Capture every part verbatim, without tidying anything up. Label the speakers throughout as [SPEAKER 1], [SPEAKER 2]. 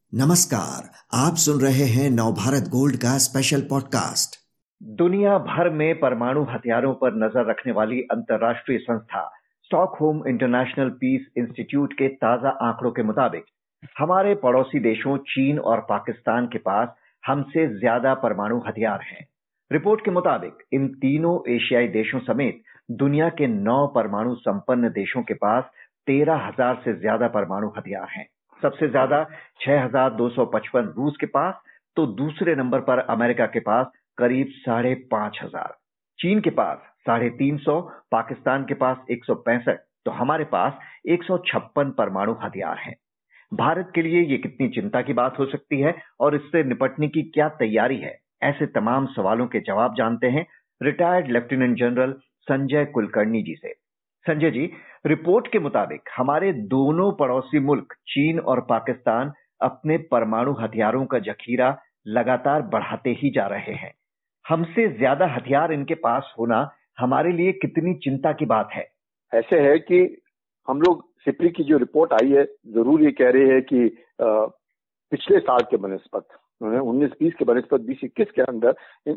[SPEAKER 1] नमस्कार, आप सुन रहे हैं नवभारत गोल्ड का स्पेशल पॉडकास्ट।
[SPEAKER 2] दुनिया भर में परमाणु हथियारों पर नजर रखने वाली अंतर्राष्ट्रीय संस्था स्टॉकहोम इंटरनेशनल पीस इंस्टीट्यूट के ताजा आंकड़ों के मुताबिक हमारे पड़ोसी देशों चीन और पाकिस्तान के पास हमसे ज्यादा परमाणु हथियार हैं। रिपोर्ट के मुताबिक इन तीनों एशियाई देशों समेत दुनिया के नौ परमाणु संपन्न देशों के पास तेरह हजार से ज्यादा परमाणु हथियार हैं। सबसे ज्यादा छह हजार दो सौ पचपन रूस के पास, तो दूसरे नंबर पर अमेरिका के पास करीब साढ़े पांच हजार, चीन के पास साढ़े तीन सौ, पाकिस्तान के पास एक सौ पैंसठ, तो हमारे पास एक सौ छप्पन परमाणु हथियार हैं। भारत के लिए ये कितनी चिंता की बात हो सकती है और इससे निपटने की क्या तैयारी है, ऐसे तमाम सवालों के जवाब जानते हैं retired lieutenant general Sanjay Kulkarni ji से। संजय जी, रिपोर्ट के मुताबिक हमारे दोनों पड़ोसी मुल्क चीन और पाकिस्तान अपने परमाणु हथियारों का जखीरा लगातार बढ़ाते ही जा रहे हैं। हमसे ज्यादा हथियार इनके पास होना हमारे लिए कितनी चिंता की बात है?
[SPEAKER 3] ऐसे है कि हम लोग सिप्री की जो रिपोर्ट आई है जरूर ये कह रहे हैं कि आ, पिछले साल के बनस्पत उन्नीस बीस के बनस्पत बीस इक्कीस के अंदर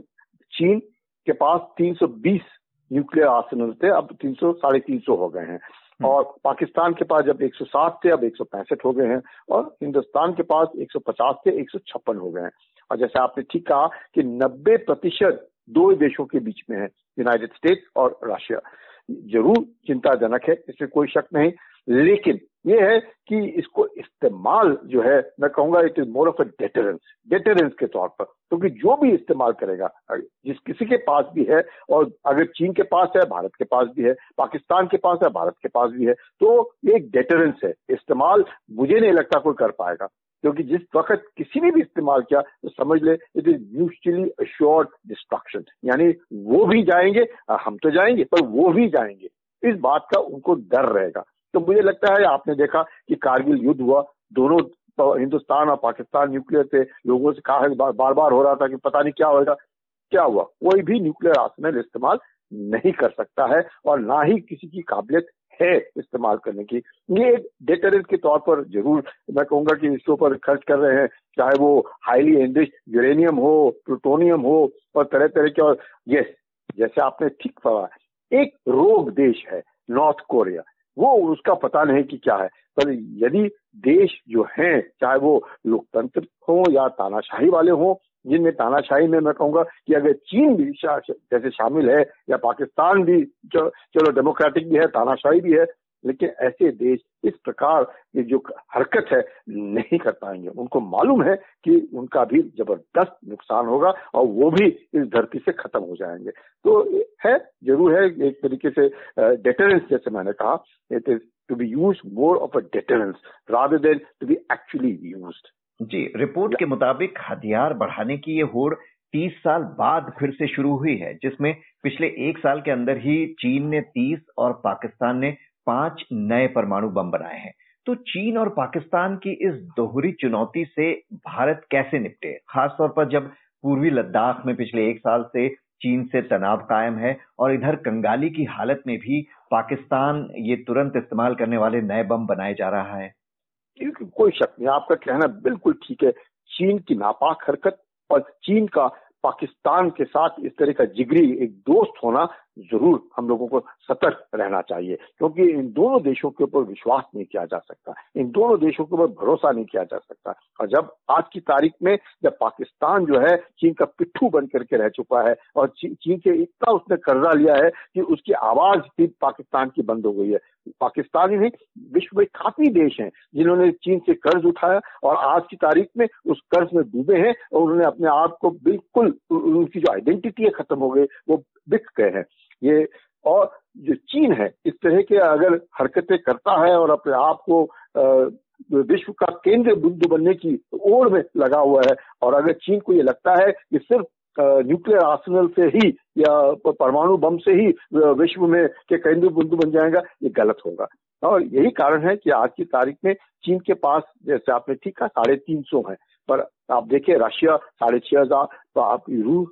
[SPEAKER 3] चीन के पास तीन सौ बीस न्यूक्लियर आर्सेनल थे, अब तीन सौ साढ़े तीन सौ हो गए हैं, और पाकिस्तान के पास जब एक सौ सात थे अब एक सौ पैंसठ हो गए हैं, और हिंदुस्तान के पास एक सौ पचास थे एक सौ छप्पन हो गए हैं। और जैसे आपने ठीक कहा कि नब्बे प्रतिशत दो देशों के बीच में है, यूनाइटेड स्टेट्स और रशिया। जरूर चिंताजनक है, इसमें कोई शक नहीं, लेकिन ये है कि इसको इस्तेमाल जो है मैं कहूंगा it is more of a deterrence deterrence के तौर पर, क्योंकि तो जो भी इस्तेमाल करेगा, जिस किसी के पास भी है, और अगर चीन के पास है, भारत के पास भी है, पाकिस्तान के पास है, भारत के पास भी है, तो ये एक डेटरेंस है। इस्तेमाल मुझे नहीं लगता कोई कर पाएगा, क्योंकि जिस वक्त किसी ने भी इस्तेमाल किया तो समझ ले it is mutually assured destruction, यानी वो भी जाएंगे, हम तो जाएंगे पर वो भी जाएंगे, इस बात का उनको डर रहेगा। तो मुझे लगता है आपने देखा कि कारगिल युद्ध हुआ, दोनों तो हिंदुस्तान और पाकिस्तान न्यूक्लियर से लोगों से कहा बार, बार बार हो रहा था कि पता नहीं क्या होगा, क्या हुआ? कोई भी न्यूक्लियर आर्सेनल इस्तेमाल नहीं कर सकता है और ना ही किसी की काबिलियत है इस्तेमाल करने की। ये एक डेटरेंस के तौर पर जरूर मैं कहूंगा कि इसके ऊपर खर्च कर रहे हैं, चाहे वो हाईली एनरिच्ड यूरेनियम हो, प्लूटोनियम हो और तरह तरह के। और यस, जैसे आपने ठीक कहा, एक रोग देश है नॉर्थ कोरिया, वो उसका पता नहीं कि क्या है, पर यदि देश जो हैं, चाहे वो लोकतंत्र हो या तानाशाही वाले हो, जिनमें तानाशाही में मैं कहूंगा कि अगर चीन भी शा, जैसे शामिल है या पाकिस्तान भी जो चलो डेमोक्रेटिक भी है, तानाशाही भी है, लेकिन ऐसे देश इस प्रकार की जो हरकत है नहीं कर पाएंगे। उनको मालूम है कि उनका भी जबरदस्त नुकसान होगा और वो भी इस धरती से खत्म हो जाएंगे। तो है, जरूर है, एक तरीके से डेटरेंस, जैसे मैंने कहा, it is to be used more of a deterrence rather than to be actually used.
[SPEAKER 2] जी, रिपोर्ट के मुताबिक हथियार बढ़ाने की ये होड़ तीस साल बाद फिर से शुरू हुई है, जिसमें पिछले एक साल के अंदर ही चीन ने तीस और पाकिस्तान ने पांच नए परमाणु बम बनाए हैं। तो चीन और पाकिस्तान की इस दोहरी चुनौती से भारत कैसे निपटे, खासतौर पर जब पूर्वी लद्दाख में पिछले एक साल से चीन से तनाव कायम है और इधर कंगाली की हालत में भी पाकिस्तान ये तुरंत इस्तेमाल करने वाले नए बम बनाए जा रहा है?
[SPEAKER 3] कोई शक नहीं, आपका कहना बिल्कुल ठीक है। चीन की नापाक हरकत और चीन का पाकिस्तान के साथ इस तरह का जिगरी एक दोस्त होना, जरूर हम लोगों को सतर्क रहना चाहिए, क्योंकि इन दोनों देशों के ऊपर विश्वास नहीं किया जा सकता, इन दोनों देशों के ऊपर भरोसा नहीं किया जा सकता। और जब आज की तारीख में जब पाकिस्तान जो है चीन का पिट्ठू बन करके रह चुका है और ची, चीन से इतना उसने कर्जा लिया है कि उसकी आवाज भी पाकिस्तान की बंद हो गई है। पाकिस्तान ही नहीं, विश्व में काफी देश हैं जिन्होंने चीन से कर्ज उठाया और आज की तारीख में उस कर्ज में डूबे हैं और उन्होंने अपने आप को बिल्कुल, उनकी जो आइडेंटिटी है खत्म हो गई, वो बिक गए हैं। ये और जो चीन है इस तरह के अगर हरकतें करता है और अपने आप को विश्व का केंद्र बिंदु बनने की ओर में लगा हुआ है, और अगर चीन को ये लगता है कि सिर्फ न्यूक्लियर आर्सेनल से ही या परमाणु बम से ही विश्व में के केंद्र बिंदु बन जाएगा, ये गलत होगा। और यही कारण है कि आज की तारीख में चीन के पास, जैसे आपने ठीक कहा, साढ़े तीन सौ है, पर आप देखिए रशिया साढ़े छह हजार, तो आप रूस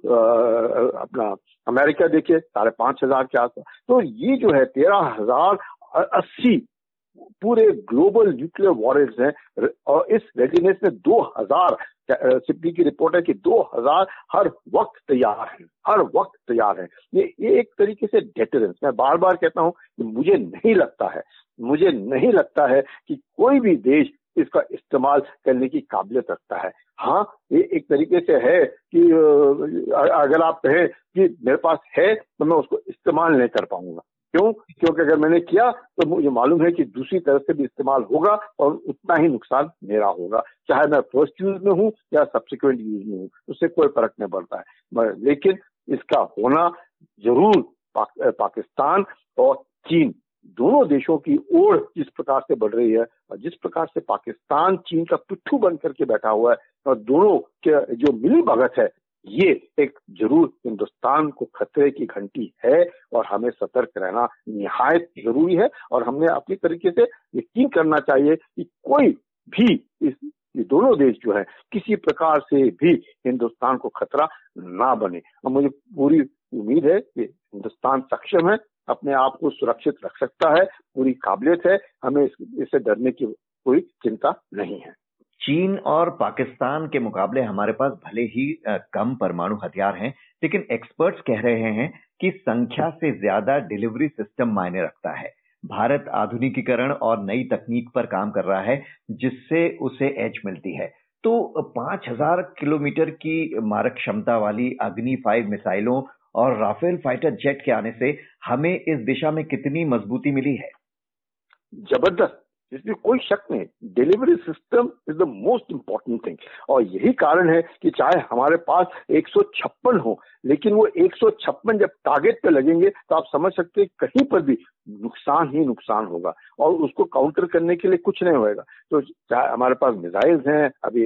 [SPEAKER 3] अपना अमेरिका देखिए साढ़े पांच हजार के आसपास। तो ये जो है तेरह हजार अस्सी पूरे ग्लोबल न्यूक्लियर वॉरियर्स हैं और इस रेडीनेस में दो हज़ार सिप्री की रिपोर्ट है कि दो हज़ार हर वक्त तैयार हैं, हर वक्त तैयार हैं। ये ये एक तरीके से डेटरेंस, मैं बार बार कहता हूं कि मुझे नहीं लगता है मुझे नहीं लगता है कि कोई भी देश इसका इस्तेमाल करने की काबिलियत रखता है। हाँ, ये एक तरीके से है कि अगर आप कहें कि मेरे पास है तो मैं उसको इस्तेमाल नहीं कर पाऊंगा। क्यों? क्योंकि अगर मैंने किया तो मुझे मालूम है कि दूसरी तरफ से भी इस्तेमाल होगा और उतना ही नुकसान मेरा होगा, चाहे मैं फर्स्ट यूज में हूं या सब्सिक्वेंट यूज में हूं, उससे कोई फर्क नहीं पड़ता है। लेकिन इसका होना जरूर पाक, पाकिस्तान और चीन दोनों देशों की ओर जिस प्रकार से बढ़ रही है और जिस प्रकार से पाकिस्तान चीन का पिट्ठू बन करके बैठा हुआ है और दोनों के जो मिली भगत है, ये एक जरूर हिंदुस्तान को खतरे की घंटी है और हमें सतर्क रहना निहायत जरूरी है। और हमने अपनी तरीके से यकीन करना चाहिए कि कोई भी इस ये दोनों देश जो है किसी प्रकार से भी हिंदुस्तान को खतरा ना बने। और मुझे पूरी उम्मीद है कि हिंदुस्तान सक्षम है, अपने आप को सुरक्षित रख सकता है, पूरी काबिलियत है, हमें इससे डरने की कोई चिंता नहीं है।
[SPEAKER 2] चीन और पाकिस्तान के मुकाबले हमारे पास भले ही कम परमाणु हथियार हैं, लेकिन एक्सपर्ट्स कह रहे हैं कि संख्या से ज्यादा डिलीवरी सिस्टम मायने रखता है। भारत आधुनिकीकरण और नई तकनीक पर काम कर रहा है, जिससे उसे एज मिलती है। तो पांच हजार किलोमीटर की मारक क्षमता वाली अग्नि फाइव मिसाइलों और राफेल फाइटर जेट के आने से हमें इस दिशा में कितनी मजबूती मिली है?
[SPEAKER 3] जबरदस्त, इसमें कोई शक नहीं। Delivery system is the most important thing और यही कारण है कि चाहे हमारे पास एक सौ छप्पन हो, लेकिन वो एक सौ छप्पन जब टारगेट पे लगेंगे तो आप समझ सकते हैं कहीं पर भी नुकसान ही नुकसान होगा और उसको काउंटर करने के लिए कुछ नहीं होएगा। तो चाहे हमारे पास मिसाइल्स हैं, अभी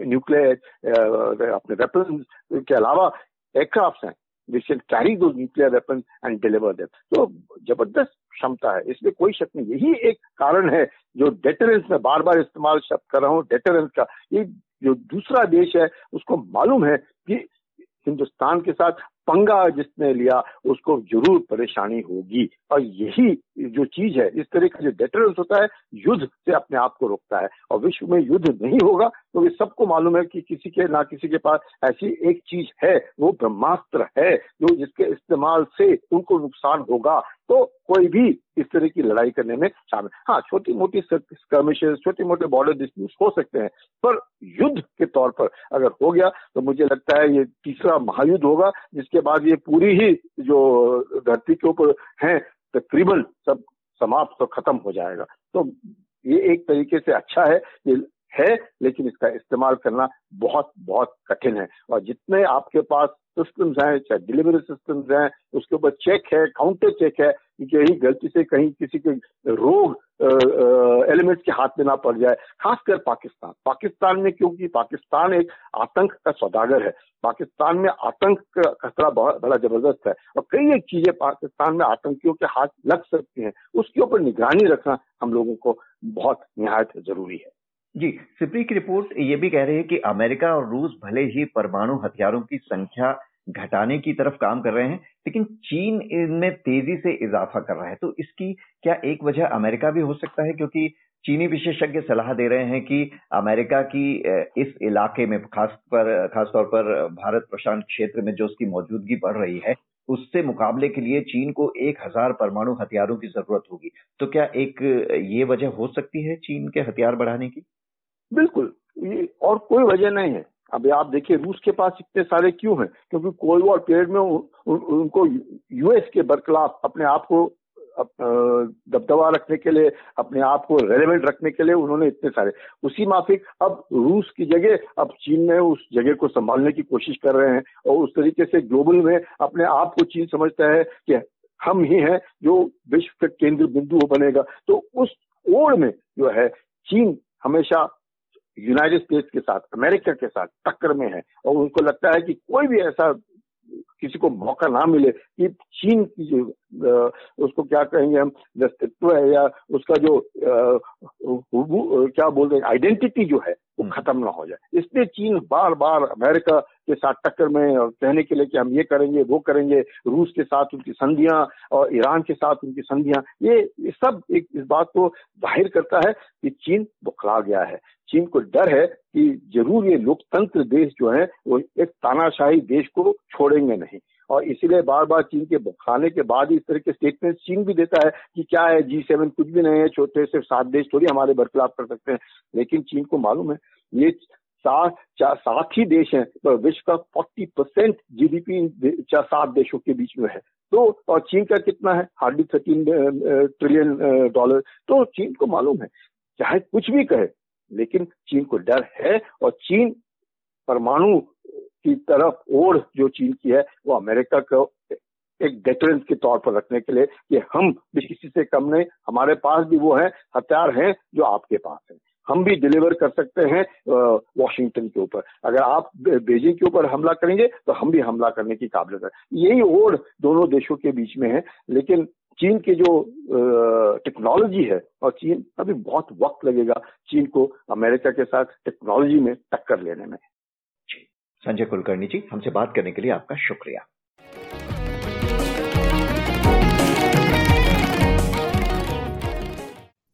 [SPEAKER 3] न्यूक्लियर अपने वेपन्स के अलावा एयरक्राफ्ट हैं which can carry those nuclear weapons and deliver them. तो जबरदस्त क्षमता है, इसमें कोई शक नहीं। यही एक कारण है जो डेटरेंस में बार बार इस्तेमाल शब्द कर रहा हूँ, डेटरेंस का। ये जो दूसरा देश है उसको मालूम है कि हिंदुस्तान के साथ पंगा जिसने लिया उसको जरूर परेशानी होगी और यही जो चीज है, इस तरह का जो डेटरेंस होता है, युद्ध से अपने आप को रोकता है। और विश्व में युद्ध नहीं होगा तो ये सबको मालूम है कि किसी के ना किसी के पास ऐसी एक चीज है, वो ब्रह्मास्त्र है, जो जिसके इस्तेमाल से उनको नुकसान होगा। तो कोई भी इस तरह की लड़ाई करने में शामिल, हाँ छोटी मोटी स्कर्मिशेस, छोटे मोटे बॉर्डर डिस्प्यूट्स हो सकते हैं, पर युद्ध के तौर पर अगर हो गया तो मुझे लगता है ये तीसरा महायुद्ध होगा, जिसके बाद ये पूरी ही जो धरती के ऊपर है तकरीबन सब समाप्त और खत्म हो जाएगा। तो ये एक तरीके से अच्छा है, ये है, लेकिन इसका इस्तेमाल करना बहुत बहुत कठिन है। और जितने आपके पास सिस्टम्स हैं, चाहे डिलीवरी सिस्टम्स हैं, उसके ऊपर चेक है, काउंटर चेक है कि कहीं गलती से कहीं किसी के रोग एलिमेंट्स के हाथ में ना पड़ जाए, खासकर पाकिस्तान पाकिस्तान में, क्योंकि पाकिस्तान एक आतंक का सौदागर है। पाकिस्तान में आतंक का खतरा बहुत बड़ा जबरदस्त है और कई एक चीजें पाकिस्तान में आतंकियों के हाथ लग सकती हैं, उसके ऊपर निगरानी रखना हम लोगों को बहुत निहायत जरूरी है।
[SPEAKER 2] जी, सिप्री की रिपोर्ट ये भी कह रही है कि अमेरिका और रूस भले ही परमाणु हथियारों की संख्या घटाने की तरफ काम कर रहे हैं, लेकिन चीन इनमें तेजी से इजाफा कर रहा है। तो इसकी क्या एक वजह अमेरिका भी हो सकता है? क्योंकि चीनी विशेषज्ञ सलाह दे रहे हैं कि अमेरिका की इस इलाके में, खास पर खासतौर पर भारत प्रशांत क्षेत्र में जो उसकी मौजूदगी बढ़ रही है, उससे मुकाबले के लिए चीन को एक हजार परमाणु हथियारों की जरूरत होगी। तो क्या एक ये वजह हो सकती है चीन के हथियार बढ़ाने की?
[SPEAKER 3] बिल्कुल, ये और कोई वजह नहीं है। अभी आप देखिए रूस के पास इतने सारे क्यों हैं? क्योंकि कोल्ड वॉर पीरियड में उ, उ, उनको यूएस के बरखिलाफ अपने आप को दबदबा रखने के लिए, अपने आप को रेलेवेंट रखने के लिए उन्होंने इतने सारे, उसी माफिक अब रूस की जगह अब चीन में उस जगह को संभालने की कोशिश कर रहे हैं और उस तरीके से ग्लोबल में अपने आप को चीन समझता है कि हम ही हैं जो विश्व का केंद्र बिंदु बनेगा। तो उस ओर में जो है चीन हमेशा यूनाइटेड स्टेट्स के साथ, अमेरिका के साथ टक्कर में है और उनको लगता है कि कोई भी ऐसा किसी को मौका ना मिले कि चीन की जो आ, उसको क्या कहेंगे हम व्यक्तित्व है या उसका जो आ, वो, क्या बोलते हैं आइडेंटिटी जो है वो खत्म ना हो जाए। इसलिए चीन बार बार अमेरिका के साथ टक्कर में और कहने के लिए कि हम ये करेंगे वो करेंगे, रूस के साथ उनकी संधियां और ईरान के साथ उनकी संधियां, ये, ये सब एक इस बात को जाहिर करता है कि चीन बौखला गया है। चीन को डर है कि जरूर ये लोकतंत्र देश जो है वो एक तानाशाही देश को छोड़ेंगे नहीं, और इसीलिए बार बार चीन के बौखलाने के बाद इस तरह के स्टेटमेंट चीन भी देता है कि क्या है जी सेवन कुछ भी नहीं है, छोटे से सात देश थोड़ी हमारे बरखिलाफ कर सकते हैं। लेकिन चीन को मालूम है ये सात सात ही देश हैं, तो विश्व का चालीस परसेंट जीडीपी सात देशों के बीच में है। तो और चीन का कितना है, हार्डली थर्टीन ट्रिलियन डॉलर। तो चीन को मालूम है चाहे कुछ भी कहे, लेकिन चीन को डर है, और चीन परमाणु की तरफ ओर जो चीन की है वो अमेरिका को एक डेटरेंस के तौर पर रखने के लिए कि हम भी किसी से कम नहीं, हमारे पास भी वो है हथियार हैं जो आपके पास है, हम भी डिलीवर कर सकते हैं वॉशिंगटन के ऊपर। अगर आप बीजिंग के ऊपर हमला करेंगे तो हम भी हमला करने की काबिलियत है। यही ओर दोनों देशों के बीच में है। लेकिन चीन की जो टेक्नोलॉजी है, और चीन अभी बहुत वक्त लगेगा चीन को अमेरिका के साथ टेक्नोलॉजी में टक्कर लेने में।
[SPEAKER 2] संजय कुलकर्णी जी, हमसे बात करने के लिए आपका शुक्रिया।